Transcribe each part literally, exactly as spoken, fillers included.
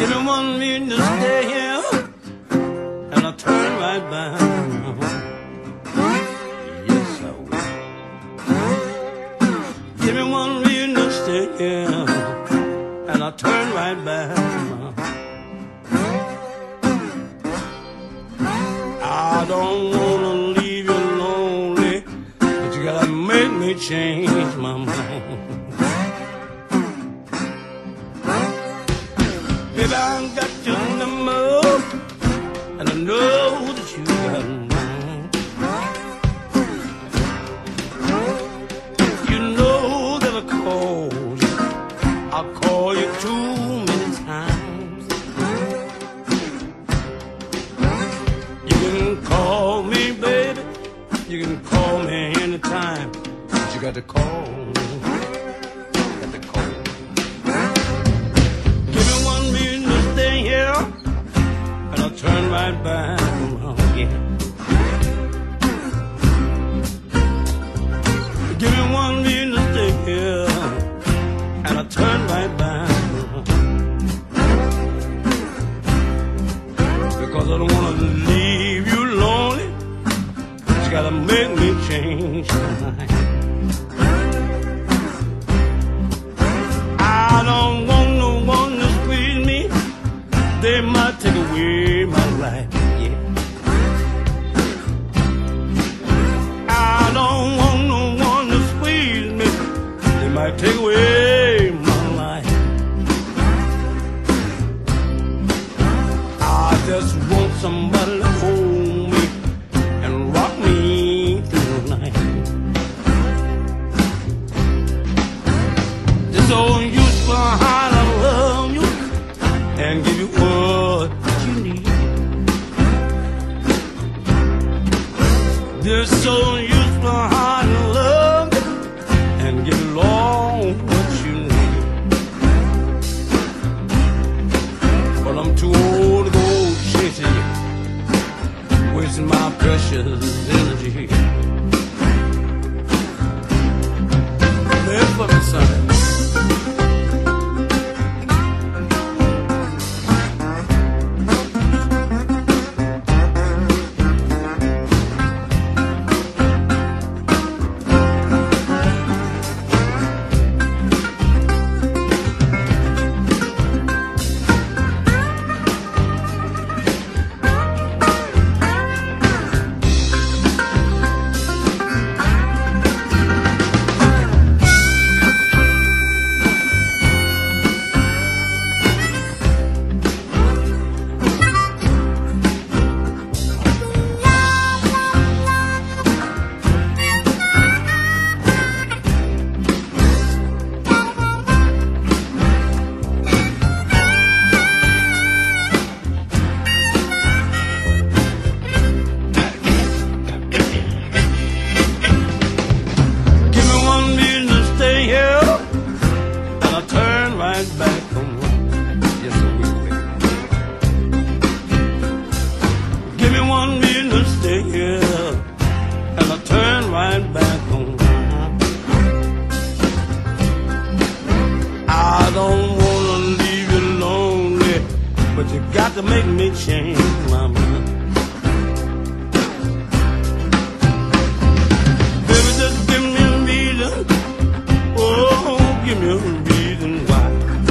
Give me one reason to stay here, and I'll turn right back. Yes, I will. Give me one reason to stay here, and I'll turn right back. I don't wanna leave you lonely, but you gotta make me change my mind. Baby, I got your number, and I know that you got mine. You know that I called you, I'll call you too many times. You can call me, baby, you can call me anytime, but you got to call me. Turn right back around again. Give me one reason to stay here, and I turn right back around. Because I don't wanna leave you lonely, but you gotta make me change my mind. I don't want no one to squeeze me, they might take away my life, yeah. I don't want no one to squeeze me, they might take away my life. I just want somebody to hold me and rock me through the night. There's no use for how I love you and give you what you need. There's so useful hard to love and give you all what you need. But I'm too old to go chasing you, wasting my precious energy. Live for me, son. Back home. Yes, I will. Give me one reason to stay here, and I'll turn right back home. I don't wanna leave you lonely, but you got to make me change my mind. Baby, just give me a reason. Oh, give me a reason why.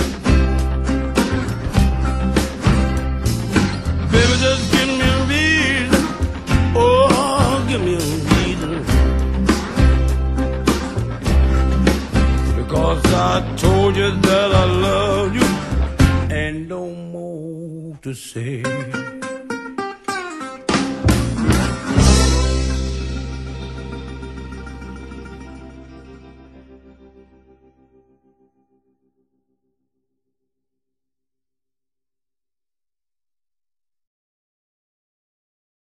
Just give me a reason, oh, give me a reason. Because I told you that I love you, and no more to say.